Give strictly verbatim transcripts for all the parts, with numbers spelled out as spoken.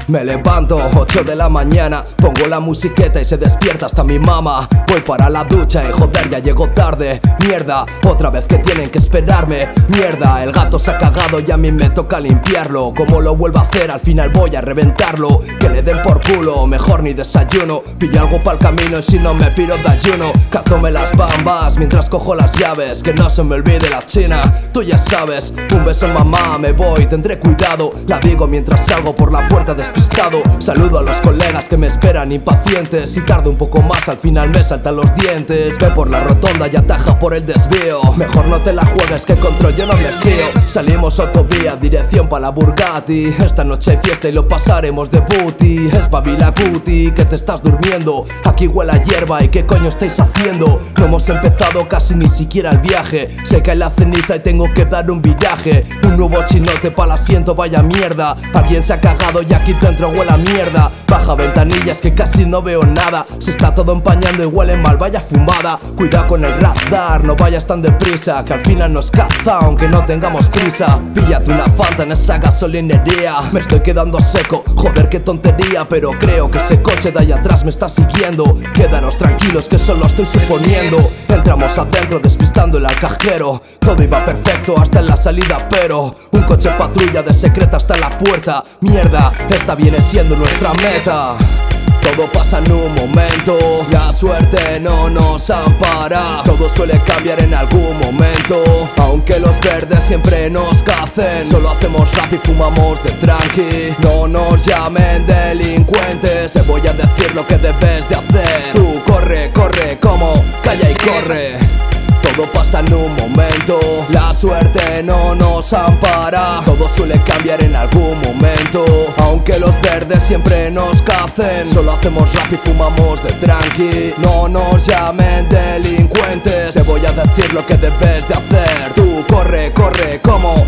Me levanto, ocho de la mañana, pongo la musiqueta y se despierta hasta mi mamá. Voy para la ducha y joder, ya llego tarde. Mierda, otra vez que tienen que esperarme. Mierda, el gato se ha cagado y a mí me toca limpiarlo. Como lo vuelvo a hacer, al final voy a reventarlo. Que le den por culo, mejor ni desayuno. Pillo algo pa'l camino y si no me piro de ayuno. Cázome las bambas mientras cojo las llaves. Que no se me olvide la china, tú ya sabes. Un beso mamá, me voy, tendré cuidado. La digo mientras salgo por la puerta despistado. Saludo a los colegas que me esperan impacientes. Si tardo un poco más al final me saltan los dientes. Ve por la rotonda y ataja por el desvío. Mejor no te la juegues que control yo no me fío. Salimos autovía, dirección pa' la Bugatti. Esta noche hay fiesta y lo pasaremos de booty. Es Babila Guti, que te estás durmiendo. Aquí huele a hierba y qué coño estáis haciendo. No hemos empezado casi ni siquiera el viaje. Se cae la ceniza y tengo que dar un viraje. Un nuevo chinote pa'l asiento, vaya mierda. Alguien se ha cagado y aquí dentro huele a mierda. Baja ventanillas que casi no veo nada. Se está todo empañando y huele mal, vaya fumada. Cuidado con el radar, no vayas tan deprisa, que al final nos caza aunque no tengamos prisa. Píllate una Fanta en esa gasolinería. Me estoy quedando seco, joder qué tontería. Pero creo que ese coche de ahí atrás me está siguiendo. Quédanos tranquilos que solo estoy suponiendo. Entramos adentro despistando el alcajero. Todo iba perfecto hasta en la salida, pero un coche patrulla de secreta hasta la puerta. Mierda, esta viene siendo nuestra meta. Todo pasa en un momento, la suerte no nos ampara. Todo suele cambiar en algún momento, aunque los verdes siempre nos cacen. Solo hacemos rap y fumamos de tranqui. No nos llamen delincuentes, te voy a decir lo que debes de hacer. Tú corre, corre, como calla y corre. Todo pasa en un momento, la suerte no nos ampara. Todo suele cambiar en algún momento, aunque los verdes siempre nos cacen. Solo hacemos rap y fumamos de tranqui. No nos llamen delincuentes, te voy a decir lo que debes de hacer. Tú corre, corre, como...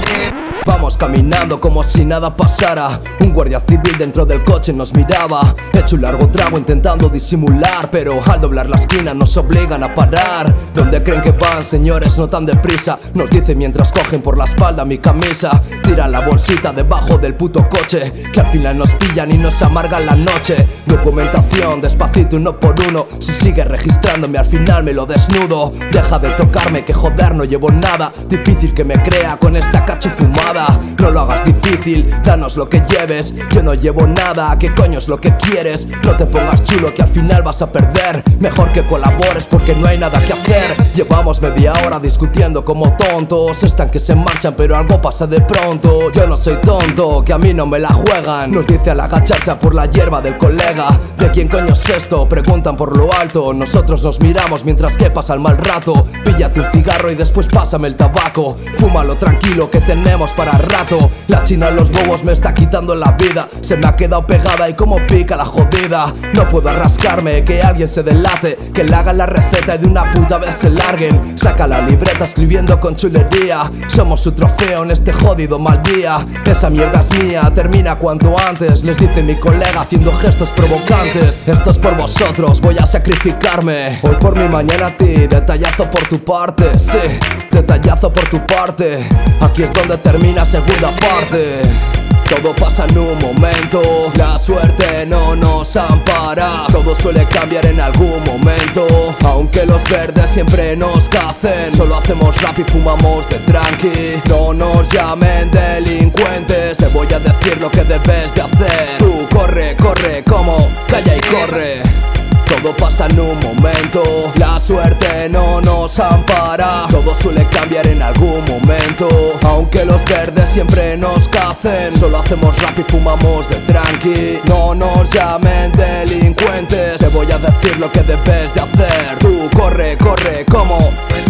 Vamos caminando como si nada pasara. Un guardia civil dentro del coche nos miraba. Hecho un largo trago intentando disimular, pero al doblar la esquina nos obligan a parar. ¿Dónde creen que van, señores? No tan deprisa, nos dice mientras cogen por la espalda mi camisa. Tiran la bolsita debajo del puto coche, que al final nos pillan y nos amargan la noche. Documentación, despacito, uno por uno. Si sigues registrándome al final me lo desnudo. Deja de tocarme que joder no llevo nada. Difícil que me crea con esta cachufumada. No lo hagas difícil, danos lo que lleves. Yo no llevo nada, ¿qué coño es lo que quieres? No te pongas chulo que al final vas a perder. Mejor que colabores porque no hay nada que hacer. Llevamos media hora discutiendo como tontos. Están que se marchan pero algo pasa de pronto. Yo no soy tonto, que a mí no me la juegan. Nos dice al agacharse a por la hierba del colega. ¿De quién coño es esto? Preguntan por lo alto. Nosotros nos miramos mientras que pasa el mal rato. Píllate un cigarro y después pásame el tabaco. Fúmalo tranquilo que tenemos para rato. La china en los bobos me está quitando la vida. Se me ha quedado pegada y como pica la jodida. No puedo arrascarme, que alguien se delate. Que le hagan la receta y de una puta vez se larguen. Saca la libreta escribiendo con chulería. Somos su trofeo en este jodido mal día. Esa mierda es mía, termina cuanto antes, les dice mi colega haciendo gestos provocantes. Esto es por vosotros, voy a sacrificarme. Hoy por mi, mañana a ti, detallazo por tu parte. Sí, detallazo por tu parte. Aquí es donde termina segunda parte. Todo pasa en un momento, la suerte no nos ampara. Todo suele cambiar en algún momento, aunque los verdes siempre nos cacen. Solo hacemos rap y fumamos de tranqui. No nos llamen delincuentes, te voy a decir lo que debes de hacer. Tú corre, corre, como calla y corre. Todo pasa en un momento, la suerte no nos ampara. Todo suele cambiar en algún momento, aunque los verdes siempre nos cacen. Solo hacemos rap y fumamos de tranqui. No nos llamen delincuentes, te voy a decir lo que debes de hacer. Tú corre, corre, como...